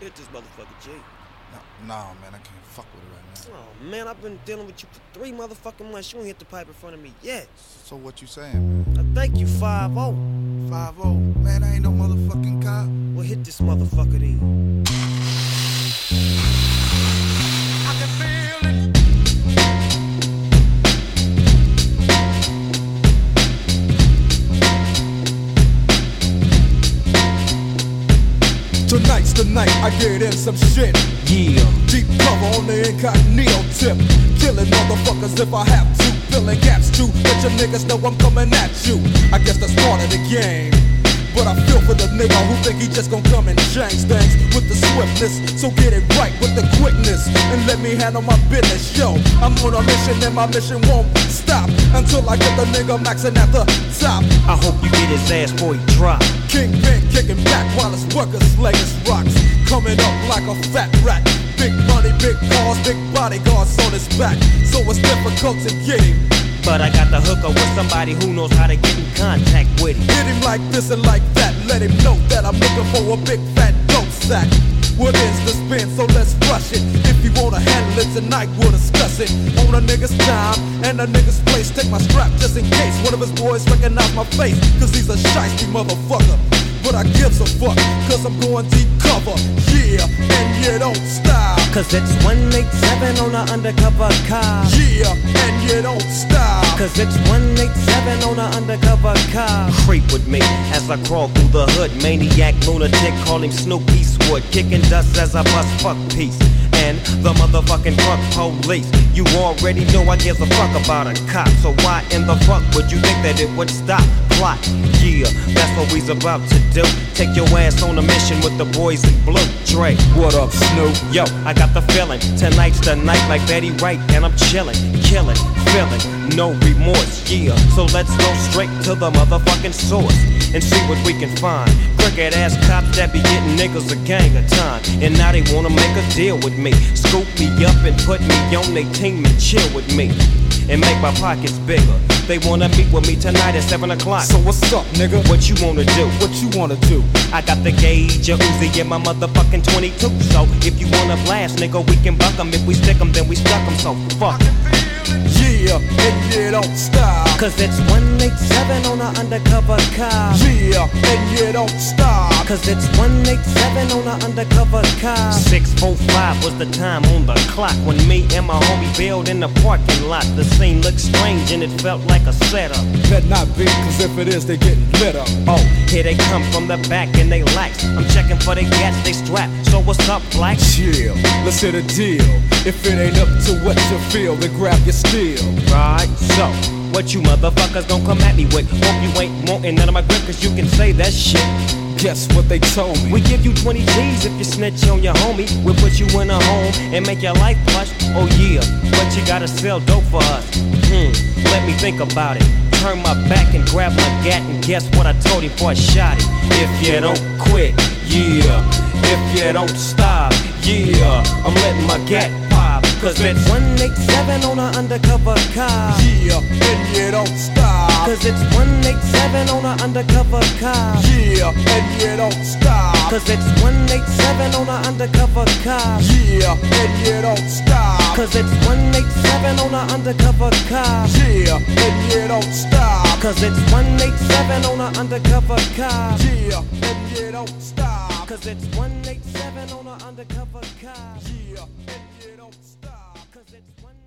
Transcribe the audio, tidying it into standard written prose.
hit this motherfucker, G. Nah, man, I can't fuck with it right now. Oh, man, I've been dealing with you for 3 motherfucking months. You ain't hit the pipe in front of me yet. So what you saying, man? I thank you, 5-0. 5-0? Man, I ain't no motherfucking cop. Well, hit this motherfucker then. I can feel it. Tonight's the night I get in some shit. Yeah. Deep cover on the incognito tip. Killing motherfuckers if I have to. Filling gaps too. Let your niggas know I'm coming at you. I guess that's part of the game. But I feel for the nigga who think he just gon' come and change things with the swiftness. So get it right with the quickness and let me handle my business. Yo, I'm on a mission and my mission won't stop until I get the nigga maxing at the top. I hope you get his ass before he drop. Kingpin kicking back while his workers slaying rocks. Coming up like a fat rat. Big money, big cars, big bodyguards on his back. So it's difficult to get him. But I got the hookup with somebody who knows how to get in contact with him. Hit him like this and like that. Let him know that I'm looking for a big fat dope sack. What is the spin? So let's rush it. If you wanna handle it tonight, we'll discuss it. On a nigga's time and a nigga's place. Take my strap just in case one of his boys recognize my face. Cause he's a shiesty motherfucker. But I gives a fuck, cause I'm going deep cover. Yeah, and you don't stop. Cause it's 187 on an undercover car. Yeah, and you don't stop. Cause it's 187 on an undercover car. Creep with me as I crawl through the hood. Maniac, lunatic, call him Snoop Eastwood. Kicking dust as I bust fuck peace. And the motherfucking fuck police. You already know I give a fuck about a cop. So why in the fuck would you think that it would stop? Plot, yeah, that's what we's about to do. Take your ass on a mission with the boys in blue. Dre, what up, Snoop? Yo, I got the feeling. Tonight's the night like Betty Wright, and I'm chillin', killin', feelin', no remorse, yeah. So let's go straight to the motherfucking source and see what we can find. Crooked ass cops that be getting niggas a gang of time, and now they wanna make a deal with me. Scoop me up and put me on they team and chill with me and make my pockets bigger. They wanna meet with me tonight at 7 o'clock. So what's up, nigga? What you wanna do? What you wanna do? I got the gauge, a Uzi, and my motherfucking 22. So if you wanna blast, nigga, we can buck 'em. If we stick 'em, then we stuck 'em. So fuck. Yeah, and you don't stop. Cause it's 187 on an undercover car. Yeah, and you don't stop. Cause it's 187 on an undercover car. 6:45 was the time on the clock when me and my homie bailed in the parking lot. The scene looked strange and it felt like a setup. Better not be, cause if it is, they getting lit up. Oh, here they come from the back and they lax. I'm checking for the gats, they strap. So what's up, black? Chill, let's hit a deal. If it ain't up to what you feel, then grab your steel. Right, so what you motherfuckers gon' come at me with? Hope you ain't wantin' none of my grip, cause you can say that shit. Guess what they told me? We give you 20 G's if you snitch on your homie. We'll put you in a home and make your life plush. Oh yeah, but you gotta sell dope for us. Let me think about it. Turn my back and grab my gat, and guess what I told him before I shot it? If you don't quit, yeah. If you don't stop, yeah. I'm letting my gat pop. Cause it's 187 on an undercover car. Yeah, and you don't stop. Cause it's 187 on an undercover car. Yeah, and you don't stop. Cause it's 187 on an undercover car. Yeah, and you don't stop. Cause it's 187 on an undercover car. Yeah, and you don't stop. Cause it's 187 on an undercover car. Yeah, and you don't stop. Cause it's 187 on an undercover car. Yeah, and you don't stop. Cause it's one